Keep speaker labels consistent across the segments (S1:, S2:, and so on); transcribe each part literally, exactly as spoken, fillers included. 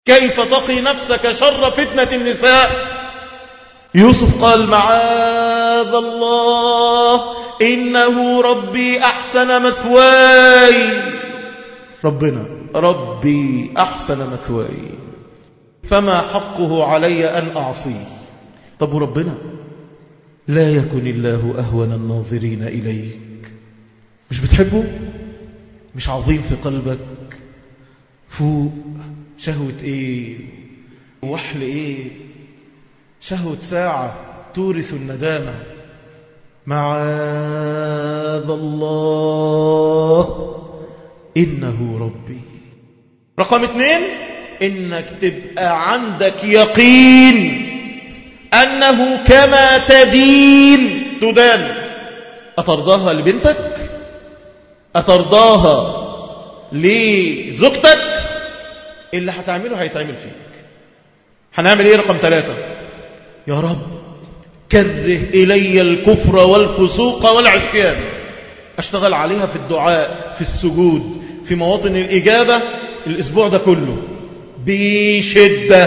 S1: كيف تقي نفسك شر فتنة النساء؟ يوسف قال معاذ الله إنه ربي أحسن مثواي. ربنا ربي أحسن مثواي فما حقه علي أن أعصيه. طب ربنا لا يكن الله أهون الناظرين إليك. مش بتحبه؟ مش عظيم في قلبك؟ فوق شهوة إيه وحل إيه؟ شهوة ساعة تورث الندامة. معاذ الله إنه ربي. رقم اثنين، إنك تبقى عندك يقين أنه كما تدين تدان. أترضاها لبنتك؟ أترضاها لزوجتك؟ اللي هتعمله هيتعمل فيك. هنعمل ايه؟ رقم ثلاثة، يا رب كره إلي الكفر والفسوق والعصيان. أشتغل عليها في الدعاء، في السجود، في مواطن الإجابة الأسبوع ده كله بشدة.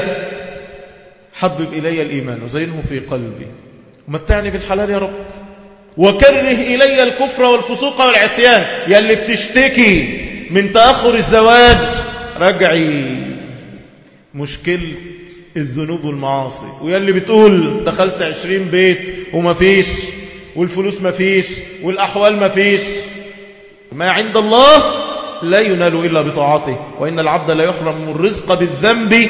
S1: حبب إلي الإيمان وزينه في قلبي ومتعني بالحلال يا رب. وكره إلي الكفر والفسوق والعصيان. يا اللي بتشتكي من تأخر الزواج، رجعي مشكلة الذنوب والمعاصي. ويا اللي بتقول دخلت عشرين بيت وما فيش، والفلوس ما فيش، والأحوال ما فيش. ما عند الله لا ينال إلا بطاعته، وإن العبد لا يحرم الرزق بالذنب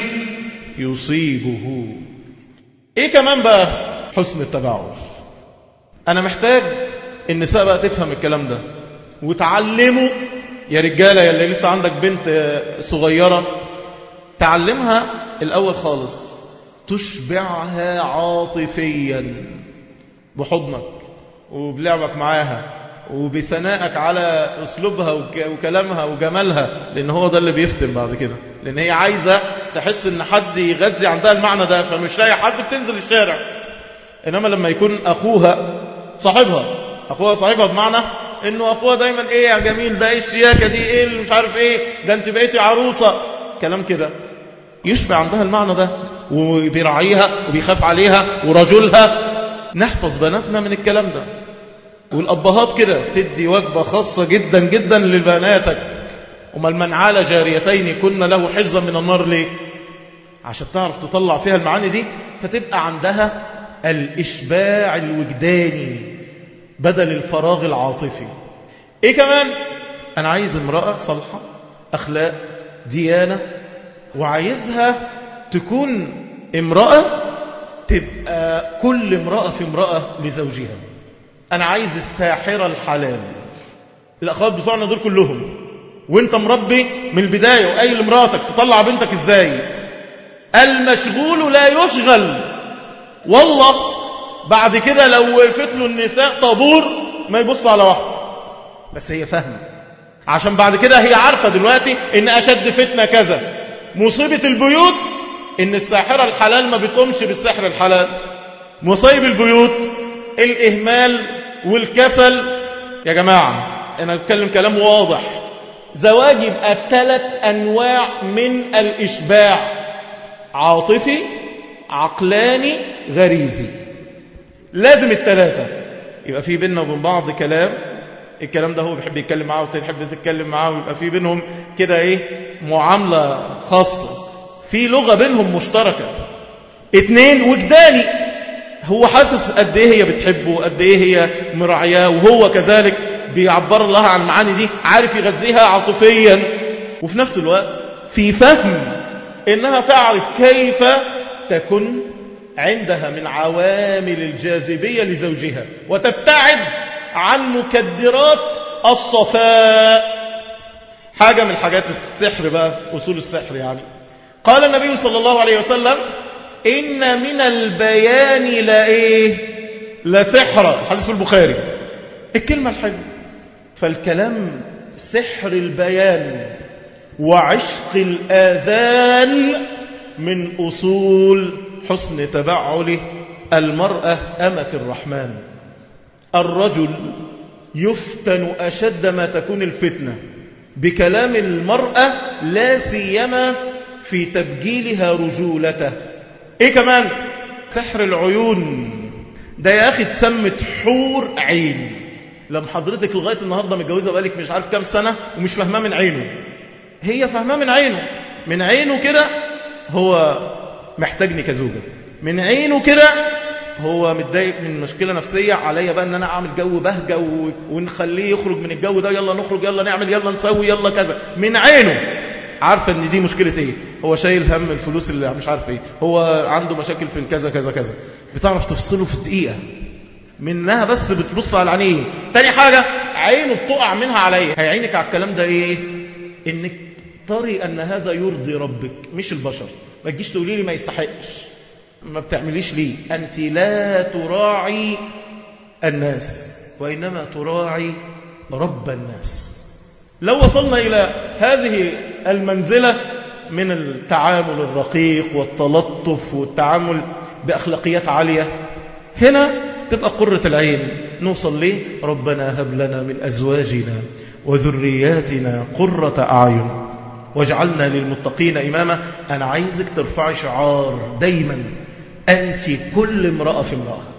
S1: يصيبه. إيه كمان بقى؟ حسن التباعد. أنا محتاج النساء بقى تفهم الكلام ده وتعلموا. يا رجالة يا اللي لسه عندك بنت صغيرة، تعلمها الأول خالص تشبعها عاطفيا بحضنك وبلعبك معاها وبثنائك على أسلوبها وكلامها وجمالها، لأن هو ده اللي بيفتن بعد كده. لأن هي عايزة تحس أن حد يغذي عندها المعنى ده، فمش لاقي حد بتنزل الشارع. إنما لما يكون أخوها صاحبها، أخوها صاحبها بمعنى إنه أخوها دايما إيه يا جميل، ده إيه الشياكة دي، إيه مش عارف إيه، ده أنت بقيتي عروسة، كلام كده يشبع عندها المعنى ده وبيراعيها وبيخاف عليها ورجلها. نحفظ بناتنا من الكلام ده. والأبهات كده تدي وجبة خاصة جدا جدا لبناتك. ومن من عال جاريتين كنا له حفظا من النار. ليه؟ عشان تعرف تطلع فيها المعاني دي، فتبقى عندها الإشباع الوجداني بدل الفراغ العاطفي. إيه كمان؟ أنا عايز امرأة صالحة، أخلاق، ديانة، وعايزها تكون امرأة تبقى كل امرأة في امرأة لزوجها. أنا عايز الساحرة الحلال. الأخوات بتوعنا دول كلهم، وانت مربي من البداية وقايل لمراتك تطلع بنتك ازاي. المشغول لا يشغل. والله بعد كده لو وقفت له النساء طابور ما يبص على واحدة، بس هي فاهمة. عشان بعد كده هي عارفة دلوقتي ان أشد فتنة كذا. مصيبة البيوت ان الساحرة الحلال ما بتقومش بالسحر الحلال. مصيب البيوت الإهمال والكسل. يا جماعة أنا أتكلم كلام واضح. زواج يبقى ثلاث أنواع من الإشباع: عاطفي، عقلاني، غريزي. لازم الثلاثة يبقى في بيننا وبين بعض كلام. الكلام ده هو بيحب يتكلم معاه وتحب تتكلم معاه، ويبقى في بينهم كده إيه معاملة خاصة، في لغة بينهم مشتركة. اتنين، وجداني. هو حاسس قد ايه هي بتحبه، قد ايه هي مراعياه، وهو كذلك بيعبر لها عن المعاني دي، عارف يغذيها عاطفيا. وفي نفس الوقت في فهم انها تعرف كيف تكون عندها من عوامل الجاذبية لزوجها، وتبتعد عن مكدرات الصفاء. حاجة من حاجات السحر بقى، أصول السحر يعني. قال النبي صلى الله عليه وسلم: إن من البيان لإيه؟ لسحرة. حديث في البخاري. الكلمة الحلوة. فالكلام سحر البيان وعشق الآذان من أصول حسن تبعل المرأة أمة الرحمن. الرجل يفتن أشد ما تكون الفتنة بكلام المرأة، لا سيما في تبجيلها رجولته. ايه كمان؟ سحر العيون ده يا اخي اتسمت حور عين. لما حضرتك لغاية النهاردة متجوزة بقالك مش عارف كام سنة ومش فاهماه من عينه، هي فاهماه من عينه. من عينه كده هو محتاجني كزوجة، من عينه كده هو متضايق من مشكلة نفسية، عليا بقى ان انا اعمل جو بهجة و... ونخليه يخرج من الجو ده، يلا نخرج، يلا نعمل، يلا نسوي، يلا كذا. من عينه عارفة ان دي مشكلة ايه، هو شايل هم الفلوس اللي مش عارف ايه، هو عنده مشاكل في الكذا كذا كذا. بتعرف تفصله في دقيقة منها بس بتبص على عينيه. تاني حاجة عينه بتقع منها عليا، هيعينك على الكلام ده ايه؟ انك تري ان هذا يرضي ربك مش البشر. ما تجيش تقولي لي ما يستحقش، ما بتعمليش ليه. أنت لا تراعي الناس وإنما تراعي رب الناس. لو وصلنا إلى هذه المنزلة من التعامل الرقيق والتلطف والتعامل بأخلاقيات عالية، هنا تبقى قرة العين. نوصل ليه؟ ربنا هب لنا من أزواجنا وذرياتنا قرة أعين واجعلنا للمتقين إماما. أنا عايزك ترفعي شعار دايما: أنت كل امرأة في امرأة.